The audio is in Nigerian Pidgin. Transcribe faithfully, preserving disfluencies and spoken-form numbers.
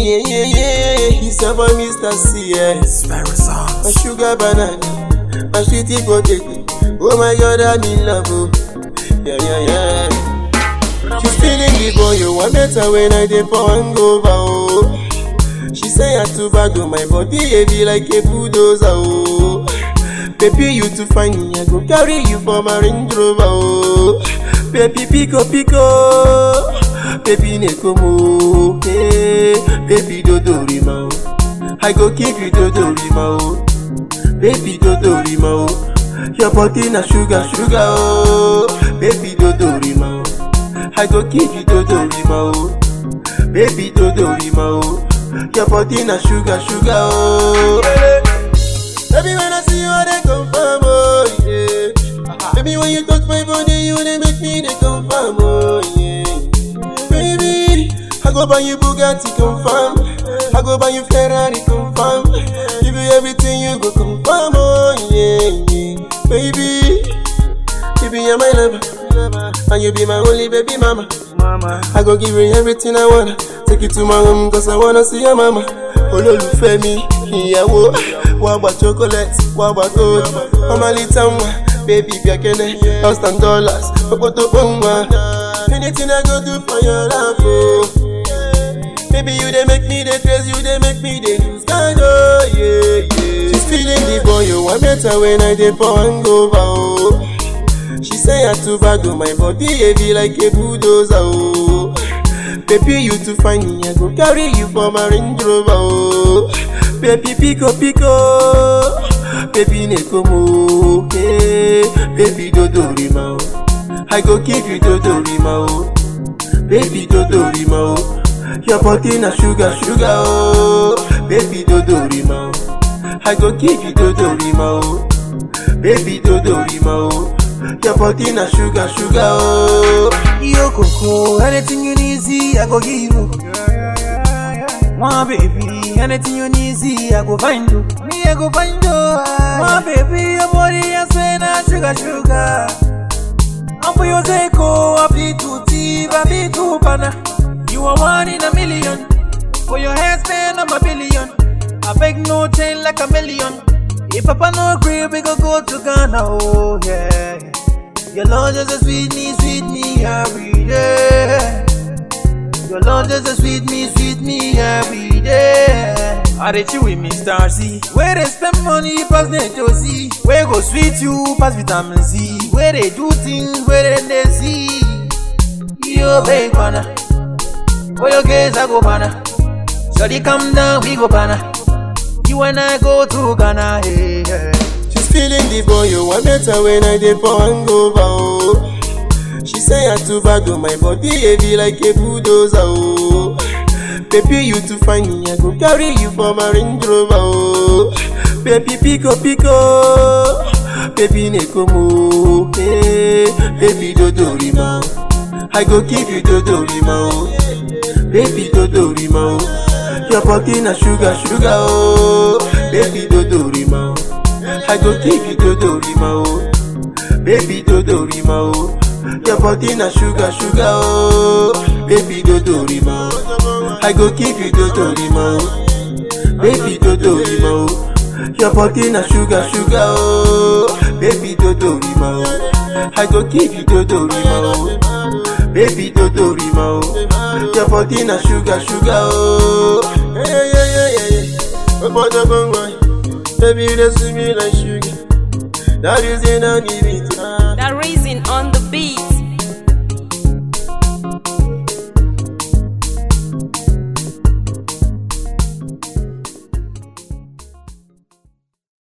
yeah, yeah, yeah. It's about Mister C, yeah. My sugar banana, my sweetie potato. Oh my God, I'm in love, oh. Yeah, yeah, yeah. She's feeling the boy, you want better when I did for hangover, oh. She say I too bad, oh, my body heavy like a bulldozer, oh. Baby, you too fine, I go carry you for my Range Rover, oh. Baby, pico, pico. Baby, nekomo, hey. Baby, dodo rima, oh. I go give you dodo rima, oh. Baby, dodo rima, oh. Your body na sugar, sugar, oh. Baby, dodo rima, oh. I go give you dodo rima, oh. Baby, dodo rima, oh. Your body na sugar, sugar, oh. Baby, when I see you, I dey confirm, oh, yeah. Baby, when you touch my body, you dey make me dey confirm, oh, yeah. Baby, I go buy you Bugatti, confirm. I go buy you Ferrari, confirm. Give you everything, you go confirm, oh, yeah, yeah. Baby, baby, you're my lover, and you be my only baby mama. Mama, I go give you everything I wanna. Take you to my home, cause I wanna see your mama. Olólùfẹ́ mi, ìyàwó, wá gba chocolate, wá gba gold. Ọmọ little one, baby biakene, lost and dollars, ọkọ tó pọ̀ wá. Anything I go do for your love, oh. Baby, you dey make me dey crazy, you dey make me dey lose God, oh, yeah, yeah. She's feeling the boy, you want better when I dey for hangover, oh. She say I too bad, oh, my body heavy like a bulldozer, oh. Baby, you too fine, I go carry you for my Range Rover, oh. Baby, pico, pico. Baby, nekomo, hey. Baby, dodo rima, oh. I go give you dodo rima, oh. Baby, dodo rima, oh. Your body na sugar, sugar, oh. Baby, dodo rima, oh. I go give you dodo rima, oh. Baby, dodo rima, oh. Your body na sugar, sugar, oh. Yo, Coco, anything you need, see, I go give you. My baby, anything you need, see, I go find you. Me, I go find you. My baby, your body, I say, na sugar, sugar. I'm for your sake, oh, I be too deep, I be too banana. You are one in a million. For your hairstyle, I'm a billion. I beg no chain like a million. If Papa no agree, we go go to Ghana, oh yeah. Your love just a sweet me, sweet me every day. Your love just a sweet me, sweet me every day. I dey chill with Mister C. Where they spend money pass the Josie. Where go sweet you pass vitamin C. Where they do things where they, they see. Yo big banana. For your gaze I go banana. Shawty come down we go banana. You and I go to Ghana, hey, hey. She's feeling the boy, you want better when I dey for hangover, oh. She say I too bad, oh, my body heavy like a bulldozer, oh. Baby, you too fine, I go carry you for my Range Rover, oh. Baby, pico, pico. Baby, nekomo, hey. Baby, dodo rima, oh. I go give you dodo rima, oh. Baby, dodo rima, oh. Your body na sugar, sugar, oh. Baby, dodo rima, oh. I go give you dodo rima, oh. Baby, dodo rima, oh. Your body na sugar, sugar, oh. Baby, dodo rima, oh. I go give you dodo rima, oh. Baby, dodo rima, oh. Your body na sugar, sugar, oh. Baby, dodo rima, oh. I go give you dodo rima, oh. Baby, dodo rima, oh. Your body na sugar, sugar, oh. Yeah, yeah, yeah, yeah, yeah. Oh, but I'm going, baby, you just see me like sugar. That is in a need it.